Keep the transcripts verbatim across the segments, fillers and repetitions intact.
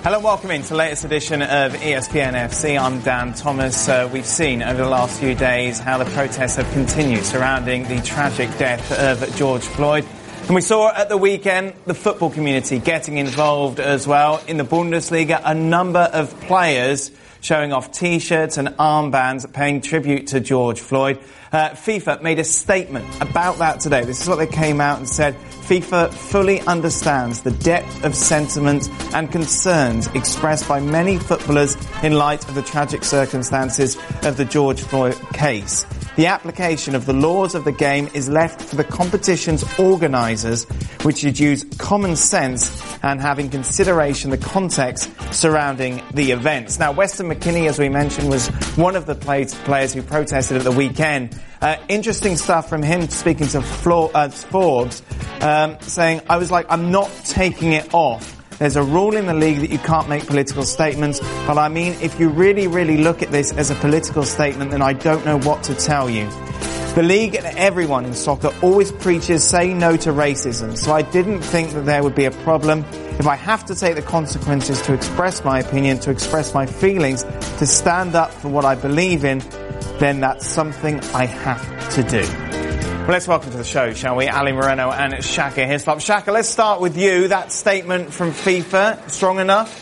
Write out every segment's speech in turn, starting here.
Hello and welcome into the latest edition of E S P N F C. I'm Dan Thomas. Uh, we've seen over the last few days how the protests have continued surrounding the tragic death of George Floyd. And we saw at the weekend the football community getting involved as well. In the Bundesliga, a number of players showing off T-shirts and armbands paying tribute to George Floyd. Uh, FIFA made a statement about that today. This is what they came out and said. FIFA fully understands the depth of sentiment and concerns expressed by many footballers in light of the tragic circumstances of the George Floyd case. The application of the laws of the game is left for the competition's organisers, which should use common sense and have in consideration the context surrounding the events. Now, Weston McKennie, as we mentioned, was one of the players who protested at the weekend. Uh, interesting stuff from him speaking to Flo- uh, Forbes, um, saying, I was like, I'm not taking it off. There's a rule in the league that you can't make political statements, but I mean, if you really, really look at this as a political statement, then I don't know what to tell you. The league and everyone in soccer always preaches say no to racism, so I didn't think that there would be a problem. If I have to take the consequences to express my opinion, to express my feelings, to stand up for what I believe in, then that's something I have to do. Well, let's welcome to the show, shall we? Ali Moreno and Shaka Hislop. Shaka, let's start with you. That statement from FIFA, strong enough?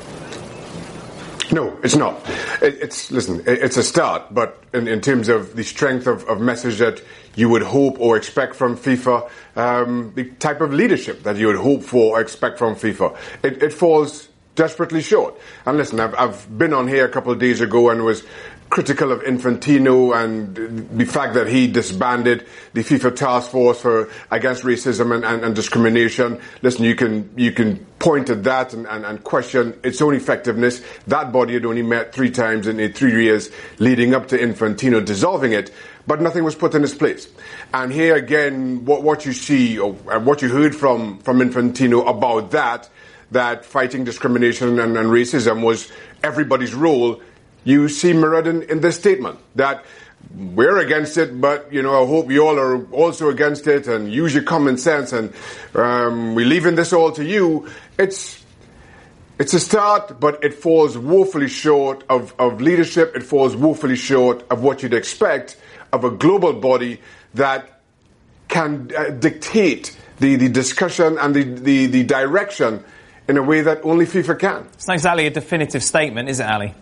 No, it's not. It, it's, listen, it, it's a start, but in, in terms of the strength of, of message that you would hope or expect from FIFA, um, the type of leadership that you would hope for or expect from FIFA, it, it falls desperately short. And listen, I've, I've been on here a couple of days ago and was critical of Infantino and the fact that he disbanded the FIFA task force for against racism and, and, and discrimination. Listen, you can you can point at that and, and, and question its own effectiveness. That body had only met three times in the three years leading up to Infantino dissolving it, but nothing was put in its place. And here again, what, what you see or what you heard from, from Infantino about that, that fighting discrimination and, and racism was everybody's role. You see mirrored in, in this statement that we're against it, but, you know, I hope you all are also against it and use your common sense and um, we're leaving this all to you. It's it's a start, but it falls woefully short of, of leadership. It falls woefully short of what you'd expect of a global body that can uh, dictate the, the discussion and the, the, the direction in a way that only FIFA can. It's not exactly a definitive statement, is it, Ali?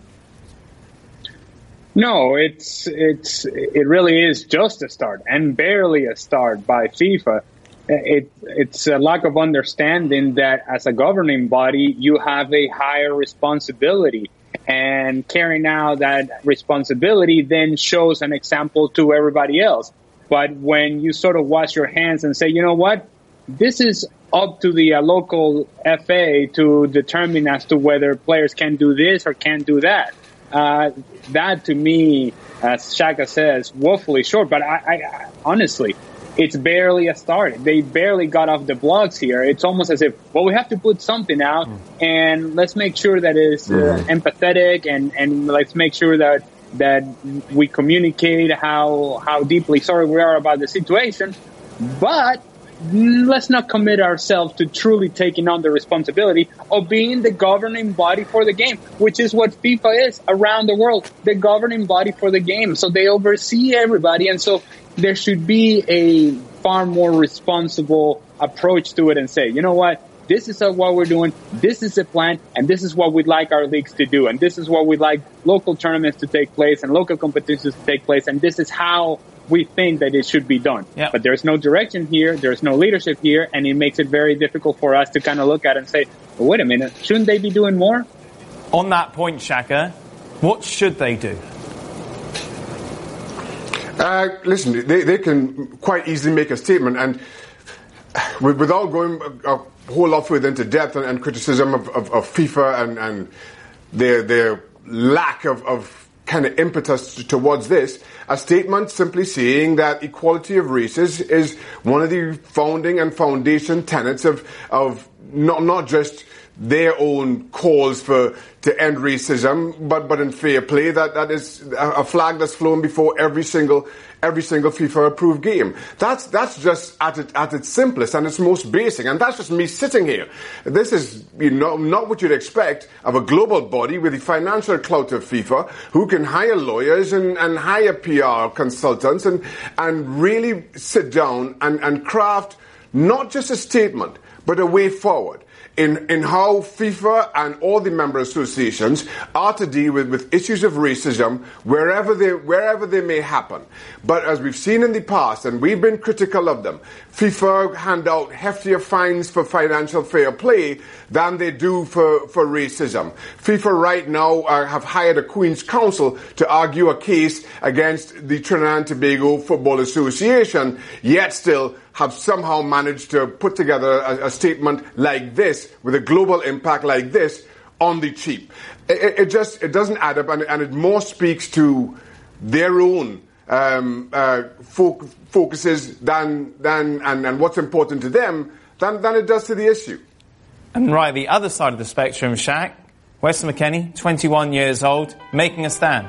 No, it's it's it really is just a start and barely a start by FIFA. It it's a lack of understanding that as a governing body you have a higher responsibility, and carrying out that responsibility then shows an example to everybody else. But when you sort of wash your hands and say, you know what, this is up to the uh, local F A to determine as to whether players can do this or can't do that. Uh, that to me, as Shaka says, woefully short. But I, I, honestly, it's barely a start. They barely got off the blocks here. It's almost as if, well, we have to put something out, mm. and let's make sure that it's uh, mm. empathetic, and, and let's make sure that that we communicate how how deeply sorry we are about the situation. But let's not commit ourselves to truly taking on the responsibility of being the governing body for the game, which is what FIFA is around the world, the governing body for the game. So they oversee everybody. And so there should be a far more responsible approach to it and say, you know what, this is what we're doing, this is the plan, and this is what we'd like our leagues to do. And this is what we'd like local tournaments to take place and local competitions to take place. And this is how we think that it should be done. Yep. But there's no direction here, there's no leadership here, and it makes it very difficult for us to kind of look at it and say, well, wait a minute, shouldn't they be doing more? On that point, Shaka, what should they do? Uh, listen, they, they can quite easily make a statement, and without going a, a whole lot further into depth and, and criticism of, of, of FIFA and, and their, their lack of, of kind of impetus towards this, a statement simply saying that equality of races is one of the founding and foundation tenets of, of not not just their own calls for to end racism, but but in fair play, that that is a flag that's flown before every single every single FIFA approved game. That's that's just at it at its simplest and its most basic, and that's just me sitting here. This is you know not what you'd expect of a global body with the financial clout of FIFA, who can hire lawyers and, and hire P R consultants and and really sit down and, and craft not just a statement, but a way forward in, in how FIFA and all the member associations are to deal with, with issues of racism wherever they, wherever they may happen. But as we've seen in the past, and we've been critical of them, FIFA hand out heftier fines for financial fair play than they do for, for racism. FIFA right now uh, have hired a Queen's Counsel to argue a case against the Trinidad and Tobago Football Association, yet still have somehow managed to put together a, a statement like this with a global impact like this on the cheap. It, it just it doesn't add up, and, and it more speaks to their own um, uh, fo- focuses than than and, and what's important to them than, than it does to the issue. And right, the other side of the spectrum, Shaq, Weston McKennie, twenty-one years old, making a stand.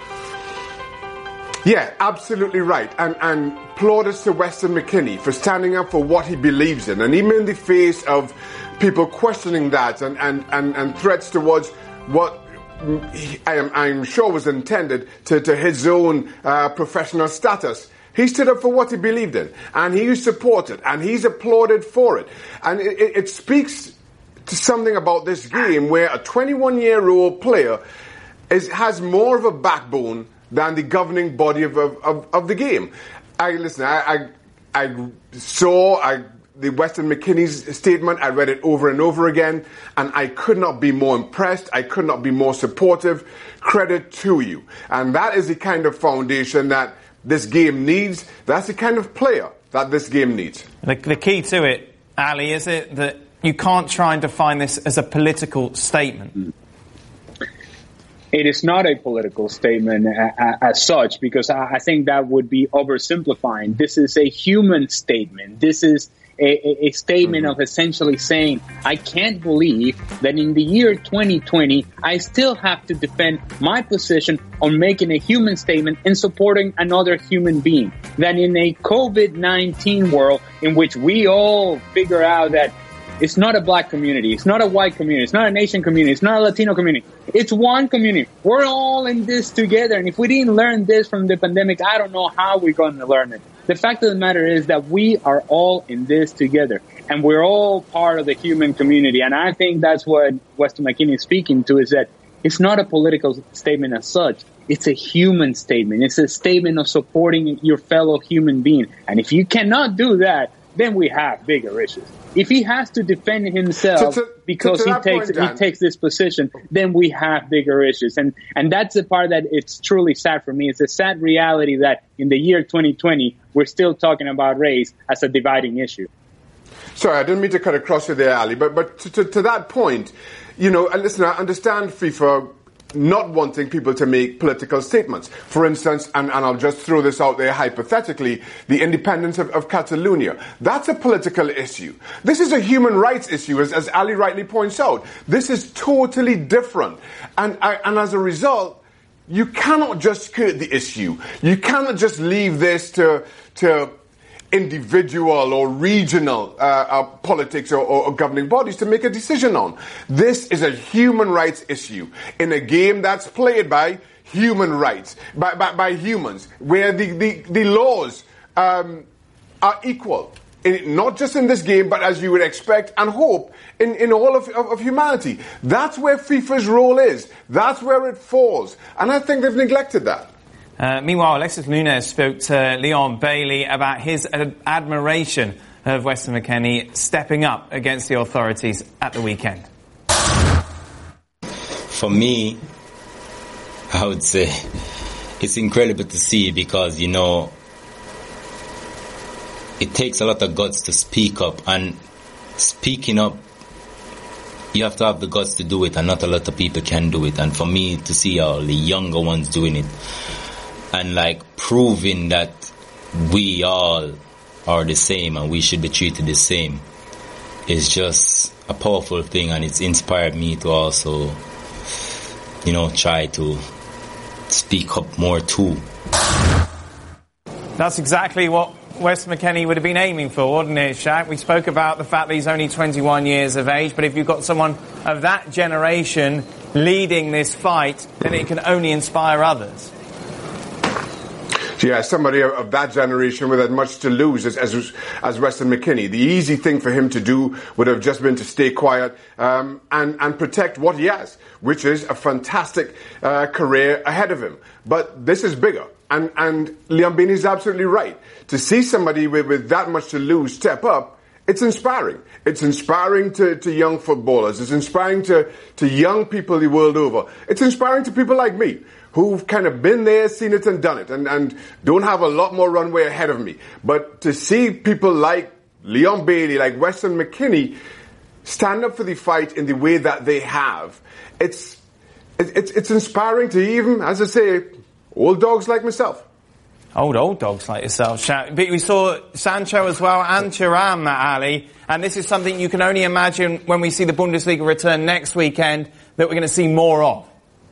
Yeah, absolutely right. And, and plaudits to Weston McKennie for standing up for what he believes in. And even in the face of people questioning that and, and, and, and threats towards what I am I'm sure was intended to, to his own uh, professional status, he stood up for what he believed in. And he supported. And he's applauded for it. And it, it, it speaks to something about this game where a twenty-one-year-old player is, has more of a backbone than the governing body of, of, of the game. I listen. I I, I saw I, the Weston McKennie's statement. I read it over and over again, and I could not be more impressed. I could not be more supportive. Credit to you. And that is the kind of foundation that this game needs. That's the kind of player that this game needs. The, the key to it, Ali, is it that you can't try and define this as a political statement? Mm. It is not a political statement as such, because I think that would be oversimplifying. This is a human statement. This is a, a statement mm-hmm. of essentially saying, I can't believe that in the year twenty twenty, I still have to defend my position on making a human statement and supporting another human being. That in a COVID nineteen world in which we all figure out that it's not a black community. It's not a white community. It's not a Asian community. It's not a Latino community. It's one community. We're all in this together. And if we didn't learn this from the pandemic, I don't know how we're going to learn it. The fact of the matter is that we are all in this together. And we're all part of the human community. And I think that's what Weston McKennie is speaking to, is that it's not a political statement as such. It's a human statement. It's a statement of supporting your fellow human being. And if you cannot do that, then we have bigger issues. If he has to defend himself to, to, because to, to he takes point, he takes this position, then we have bigger issues. And and that's the part that it's truly sad for me. It's a sad reality that in the year twenty twenty, we're still talking about race as a dividing issue. Sorry, I didn't mean to cut across you there, Ali, but, but to, to, to that point, you know, and listen, I understand FIFA not wanting people to make political statements. For instance, and, and I'll just throw this out there hypothetically, the independence of, of Catalonia. That's a political issue. This is a human rights issue, as, as Ali rightly points out. This is totally different. And, and as a result, you cannot just skirt the issue. You cannot just leave this to, to individual or regional uh, uh, politics or, or governing bodies to make a decision on. This is a human rights issue in a game that's played by human rights, by, by, by humans, where the, the, the laws um, are equal. In, not just in this game, but as you would expect and hope in, in all of, of, of humanity. That's where FIFA's role is. That's where it falls. And I think they've neglected that. Uh, meanwhile, Alexis Nunes spoke to Leon Bailey about his ad- admiration of Weston McKennie stepping up against the authorities at the weekend. For me, I would say it's incredible to see, because, you know, it takes a lot of guts to speak up, and speaking up, you have to have the guts to do it, and not a lot of people can do it. And for me to see all the younger ones doing it, and like proving that we all are the same and we should be treated the same, is just a powerful thing, and it's inspired me to also, you know, try to speak up more too. That's exactly what Weston McKennie would have been aiming for, wouldn't it, Shaq? We spoke about the fact that he's only twenty-one years of age, but if you've got someone of that generation leading this fight, then it can only inspire others. Yeah, somebody of that generation with as much to lose as, as as Weston McKennie. The easy thing for him to do would have just been to stay quiet um, and, and protect what he has, which is a fantastic uh, career ahead of him. But this is bigger. And, and Leon Bainey is absolutely right. To see somebody with, with that much to lose step up, it's inspiring. It's inspiring to, to young footballers. It's inspiring to, to young people the world over. It's inspiring to people like me, who've kind of been there, seen it and done it, and, and don't have a lot more runway ahead of me. But to see people like Leon Bailey, like Weston McKennie, stand up for the fight in the way that they have, it's, it's, it's inspiring to even, as I say, old dogs like myself. Old, old dogs like yourself. But we saw Sancho as well and Thuram, Ali. And this is something you can only imagine when we see the Bundesliga return next weekend that we're going to see more of.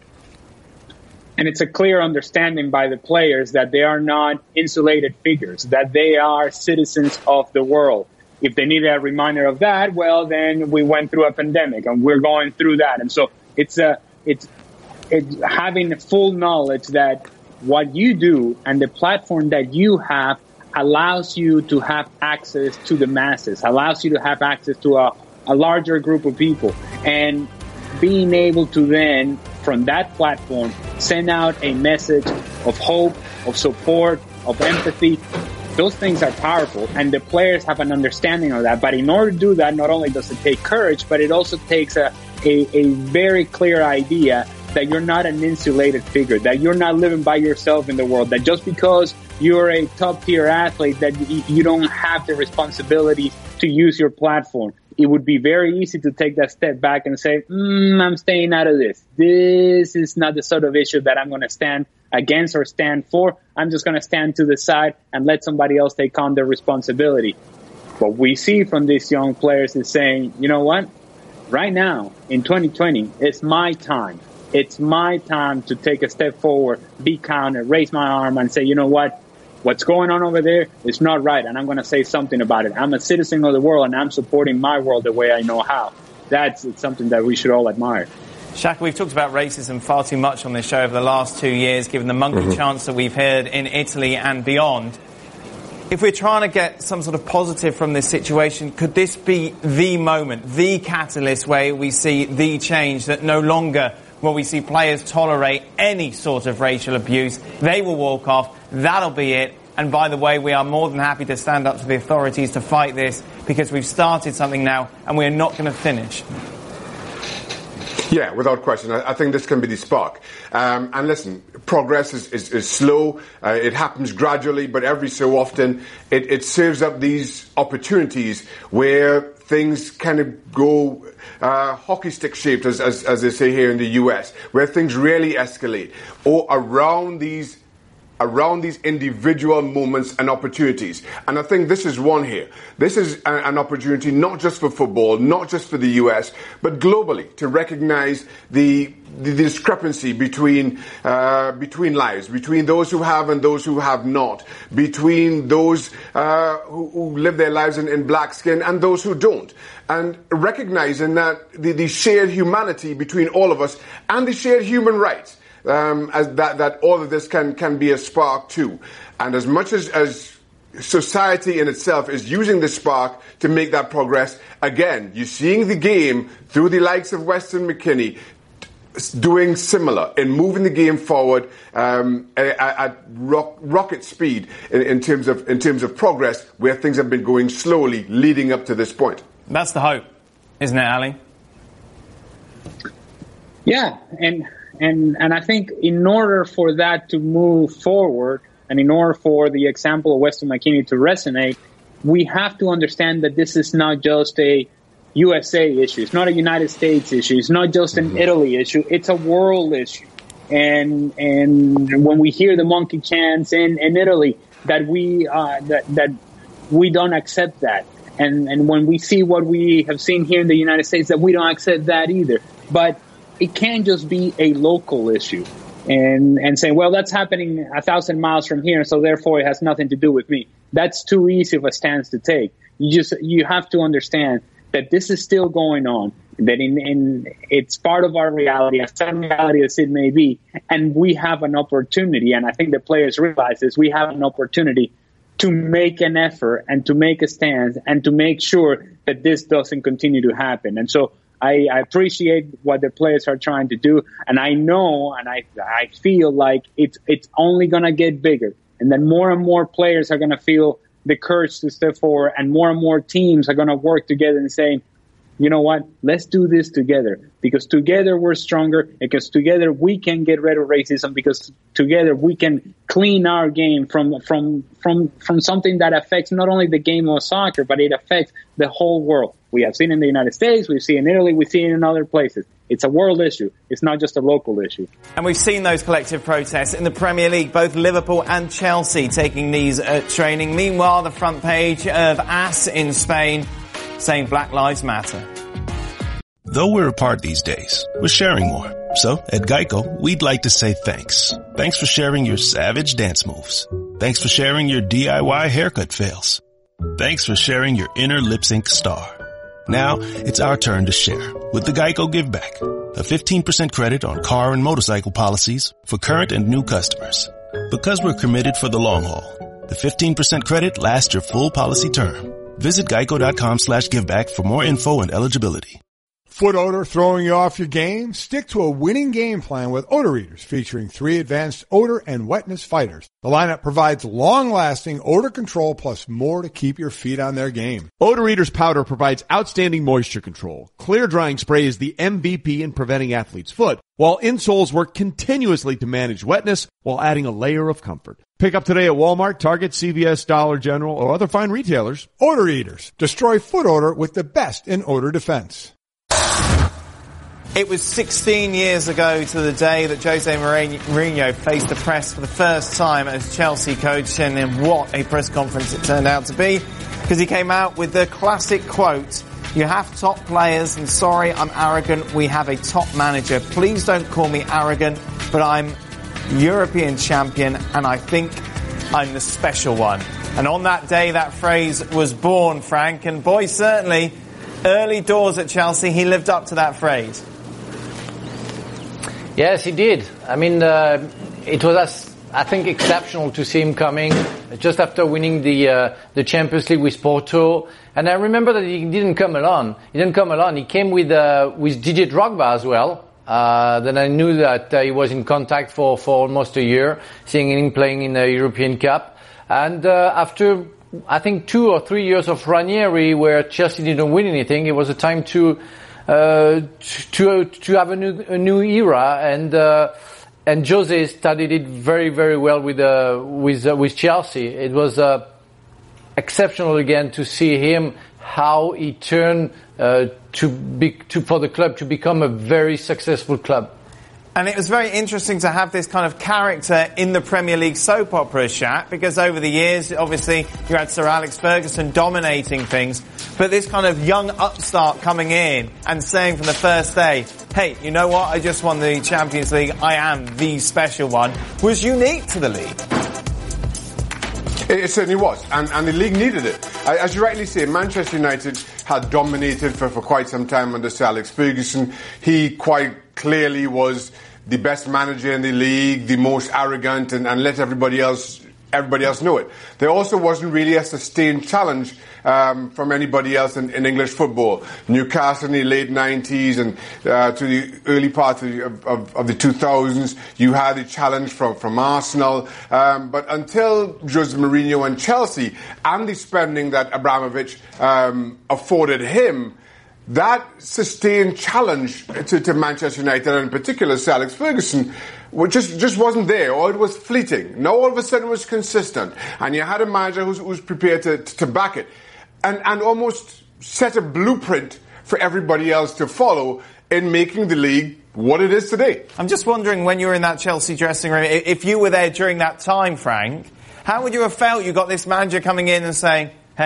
And it's a clear understanding by the players that they are not insulated figures, that they are citizens of the world. If they need a reminder of that, well, then we went through a pandemic and we're going through that. And so it's a, it's, it's having full knowledge that what you do and the platform that you have allows you to have access to the masses, allows you to have access to a, a larger group of people. And being able to then, from that platform, send out a message of hope, of support, of empathy, those things are powerful. And the players have an understanding of that. But in order to do that, not only does it take courage, but it also takes a, a, a very clear idea that you're not an insulated figure, that you're not living by yourself in the world, that just because you're a top-tier athlete, that you don't have the responsibility to use your platform. It would be very easy to take that step back and say, mm, I'm staying out of this. This is not the sort of issue that I'm going to stand against or stand for. I'm just going to stand to the side and let somebody else take on the responsibility. What we see from these young players is saying, you know what? Right now, in twenty twenty, it's my time. It's my time to take a step forward, be counted, raise my arm and say, you know what? What's going on over there is not right, and I'm going to say something about it. I'm a citizen of the world, and I'm supporting my world the way I know how. That's something that we should all admire. Shaka, we've talked about racism far too much on this show over the last two years, given the monkey mm-hmm. chants that we've heard in Italy and beyond. If we're trying to get some sort of positive from this situation, could this be the moment, the catalyst where we see the change, that no longer will we see players tolerate any sort of racial abuse? They will walk off. That'll be it. And by the way, we are more than happy to stand up to the authorities to fight this, because we've started something now and we're not going to finish. Yeah, without question. I, I think this can be the spark. Um, and listen, progress is, is, is slow. Uh, it happens gradually, but every so often it, it serves up these opportunities where things kind of go uh, hockey stick shaped, as, as, as they say here in the U S, where things really escalate, or around these around these individual moments and opportunities. And I think this is one here. This is a, an opportunity not just for football, not just for the U S, but globally, to recognize the, the discrepancy between uh, between lives, between those who have and those who have not, between those uh, who, who live their lives in, in black skin and those who don't. And recognizing that the, the shared humanity between all of us and the shared human rights. Um, as that, that all of this can, can be a spark too. And as much as, as society in itself is using the spark to make that progress, again, you're seeing the game through the likes of Weston McKennie doing similar in moving the game forward um, at, at rock, rocket speed in, in terms of in terms of progress, where things have been going slowly leading up to this point. That's the hope, isn't it, Ali? Yeah, and. And and I think in order for that to move forward, and in order for the example of Weston McKennie to resonate, we have to understand that this is not just a U S A issue. It's not a United States issue. It's not just an Italy issue. It's a world issue. And and when we hear the monkey chants in, in Italy, that we uh, that that we don't accept that. And, and when we see what we have seen here in the United States, that we don't accept that either. But it can't just be a local issue and, and say, well, that's happening a thousand miles from here, so therefore it has nothing to do with me. That's too easy of a stance to take. You just, you have to understand that this is still going on, that in, in it's part of our reality, as sad reality as it may be, and we have an opportunity, and I think the players realize this, we have an opportunity to make an effort and to make a stand and to make sure that this doesn't continue to happen. And so I, I appreciate what the players are trying to do, and I know and I I feel like it's it's only going to get bigger, and then more and more players are going to feel the courage to step forward, and more and more teams are going to work together and saying, you know what, let's do this together, because together we're stronger, because together we can get rid of racism, because together we can clean our game from from from from something that affects not only the game of soccer, but it affects the whole world. We have seen in the United States, we've seen in Italy, we've seen in other places. It's a world issue. It's not just a local issue. And we've seen those collective protests in the Premier League, both Liverpool and Chelsea taking these at training. Meanwhile, the front page of AS in Spain saying Black Lives Matter. Though we're apart these days, we're sharing more. So, at Geico, we'd like to say thanks. Thanks for sharing your savage dance moves. Thanks for sharing your D I Y haircut fails. Thanks for sharing your inner lip sync star. Now, it's our turn to share with the Geico Give Back, a fifteen percent credit on car and motorcycle policies for current and new customers. Because we're committed for the long haul, the fifteen percent credit lasts your full policy term. Visit geico.com slash giveback for more info and eligibility. Foot odor throwing you off your game? Stick to a winning game plan with Odor Eaters, featuring three advanced odor and wetness fighters. The lineup provides long-lasting odor control plus more to keep your feet on their game. Odor Eaters powder provides outstanding moisture control. Clear drying spray is the M V P in preventing athlete's foot, while insoles work continuously to manage wetness while adding a layer of comfort. Pick up today at Walmart, Target, C V S, Dollar General, or other fine retailers. Odor Eaters. Destroy foot odor with the best in odor defense. It was sixteen years ago to the day that Jose Mourinho faced the press for the first time as Chelsea coach, and then what a press conference it turned out to be, because he came out with the classic quote, "You have top players, and sorry, I'm arrogant. We have a top manager. Please don't call me arrogant, but I'm European champion, and I think I'm the special one." And on that day, that phrase was born, Frank, and boy, certainly, early doors at Chelsea, he lived up to that phrase. Yes, he did. I mean, uh, it was, I think, exceptional to see him coming just after winning the uh, the Champions League with Porto. And I remember that he didn't come alone. He didn't come alone. He came with uh, with Didier Drogba as well. Uh, then I knew that uh, he was in contact for, for almost a year, seeing him playing in the European Cup. And uh, after, I think, two or three years of Ranieri, where Chelsea didn't win anything, it was a time to uh, to to have a new a new era. And uh, and Jose started it very very well with uh, with uh, with Chelsea. It was uh, exceptional again to see him, how he turned uh, to be to for the club to become a very successful club. And it was very interesting to have this kind of character in the Premier League soap opera, Shat, because over the years, obviously, you had Sir Alex Ferguson dominating things, but this kind of young upstart coming in and saying from the first day, hey, you know what, I just won the Champions League, I am the special one, was unique to the league. It certainly was, and, and the league needed it. As you rightly say, Manchester United had dominated for, for quite some time under Sir Alex Ferguson. He quite clearly was the best manager in the league, the most arrogant, and, and let everybody else everybody else know it. There also wasn't really a sustained challenge um, from anybody else in, in English football. Newcastle in the late nineties and uh, to the early part of, the, of, of the two thousands, you had a challenge from, from Arsenal. Um, but until Jose Mourinho and Chelsea and the spending that Abramovich um, afforded him, that sustained challenge to, to Manchester United, and in particular Sir Alex Ferguson, just just wasn't there, or it was fleeting. Now all of a sudden it was consistent, and you had a manager who's, who's prepared to, to back it, and, and almost set a blueprint for everybody else to follow in making the league what it is today. I'm just wondering, when you were in that Chelsea dressing room, if you were there during that time, Frank, how would you have felt? You got this manager coming in and saying, hey,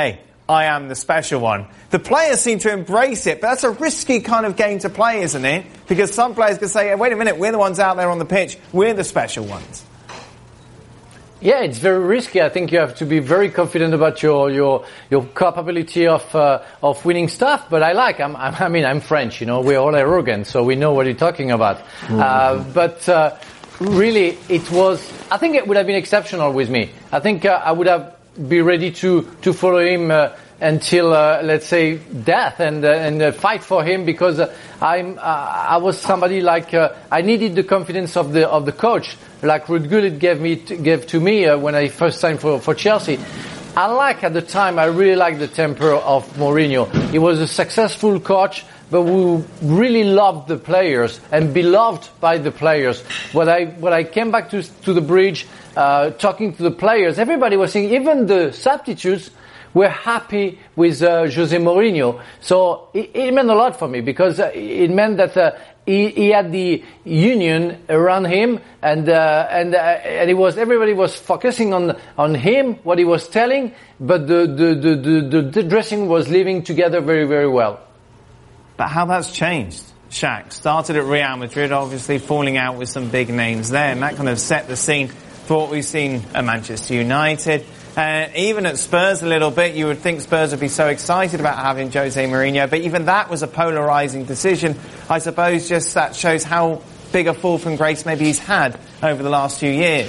I am the special one. The players seem to embrace it, but that's a risky kind of game to play, isn't it? Because some players could say, wait a minute, we're the ones out there on the pitch, we're the special ones. Yeah, it's very risky. I think you have to be very confident about your your your capability of uh, of winning stuff. But I like. I'm, I'm, I mean, I'm French. You know, we're all arrogant, so we know what you're talking about. Mm-hmm. Uh, but uh, really, it was. I think it would have been exceptional with me. I think uh, I would have been ready to to follow him uh, until uh, let's say death and uh, and uh, fight for him because uh, I'm uh, I was somebody like uh, I needed the confidence of the of the coach. Like Ruud Gullit gave me gave to me uh, when I first signed for for Chelsea. I like at the time I really liked the temper of Mourinho. He was a successful coach, but who really loved the players and beloved by the players. When I when I came back to to the bridge, uh, talking to the players, everybody was saying, even the substitutes were happy with uh, Jose Mourinho. So it, it meant a lot for me because uh, it meant that. Uh, He, he had the union around him, and uh, and uh, and it was everybody was focusing on on him, what he was telling, but the the the the, the dressing was living together very very well. But how that's changed, Shaq. Started at Real Madrid, obviously falling out with some big names there, and that kind of set the scene for what we've seen at Manchester United. Uh, even at Spurs a little bit, you would think Spurs would be so excited about having Jose Mourinho, but even that was a polarising decision. I suppose just that shows how big a fall from grace maybe he's had over the last few years.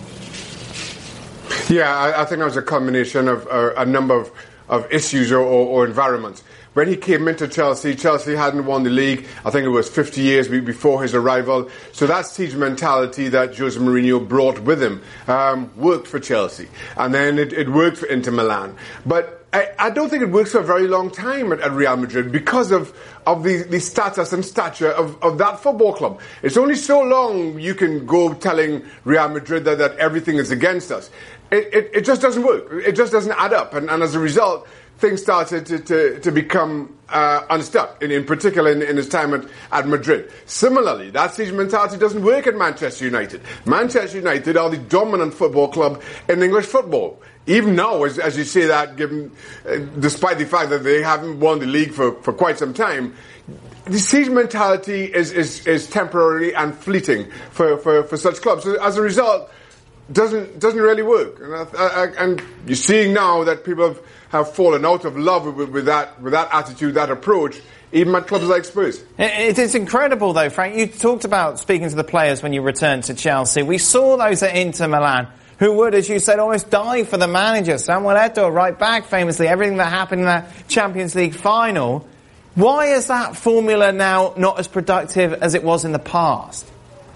Yeah, I, I think that was a combination of uh, a number of, of issues or, or, or environments. When he came into Chelsea, Chelsea hadn't won the league. I think it was fifty years before his arrival. So that siege mentality that Jose Mourinho brought with him um, worked for Chelsea. And then it, it worked for Inter Milan. But I, I don't think it works for a very long time at, at Real Madrid because of, of the, the status and stature of, of that football club. It's only so long you can go telling Real Madrid that, that everything is against us. It, it, it just doesn't work. It just doesn't add up. And, and as a result, things started to, to, to become uh, unstuck, in, in particular in, in his time at, at Madrid. Similarly, that siege mentality doesn't work at Manchester United. Manchester United are the dominant football club in English football. Even now, as, as you say that, given, uh, despite the fact that they haven't won the league for, for quite some time, the siege mentality is, is, is temporary and fleeting for, for, for such clubs. So as a result, doesn't doesn't really work. And, I, I, and you're seeing now that people have, have fallen out of love with, with that with that attitude, that approach, even at clubs like Spurs. It, it is incredible, though, Frank. You talked about speaking to the players when you returned to Chelsea. We saw those at Inter Milan who would, as you said, almost die for the manager. Samuel Eto'o, right back, famously, everything that happened in that Champions League final. Why is that formula now not as productive as it was in the past?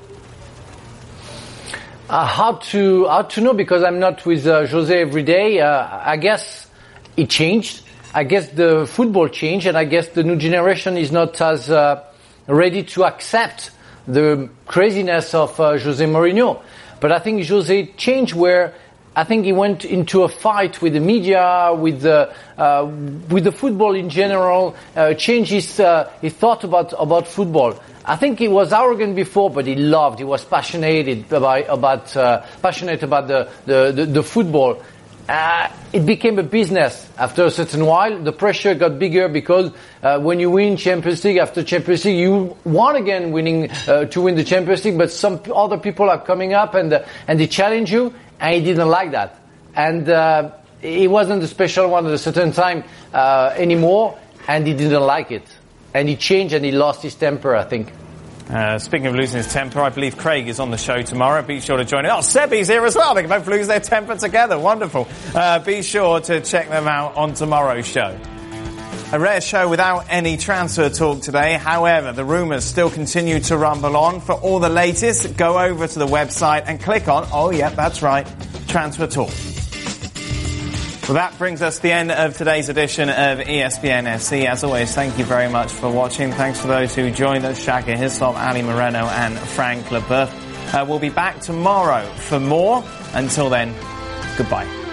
Uh, how to how to know, because I'm not with uh, Jose every day. Uh, I guess it changed. I guess the football changed, and I guess the new generation is not as uh, ready to accept the craziness of uh, Jose Mourinho. But I think Jose changed where I think he went into a fight with the media, with the uh, with the football in general. Uh, changed his uh, his thought about about football. I think he was arrogant before, but he loved. He was passionate about about uh, passionate about the the the, the football. Uh, it became a business after a certain while. The pressure got bigger because uh, when you win Champions League after Champions League, you want again winning uh, to win the Champions League, but some other people are coming up and uh, and they challenge you, and he didn't like that. And uh, he wasn't the special one at a certain time uh, anymore, and he didn't like it. And he changed and he lost his temper, I think. Uh, speaking of losing his temper, I believe Craig is on the show tomorrow. Be sure to join in. Oh, Sebi's here as well. They can both lose their temper together. Wonderful. Uh, be sure to check them out on tomorrow's show. A rare show without any transfer talk today. However, the rumours still continue to rumble on. For all the latest, go over to the website and click on, oh yeah, that's right, Transfer Talk. Well, that brings us to the end of today's edition of E S P N F C. As always, thank you very much for watching. Thanks for those who joined us, Shaka Hislop, Ali Moreno and Frank Leboeuf. Uh, we'll be back tomorrow for more. Until then, goodbye.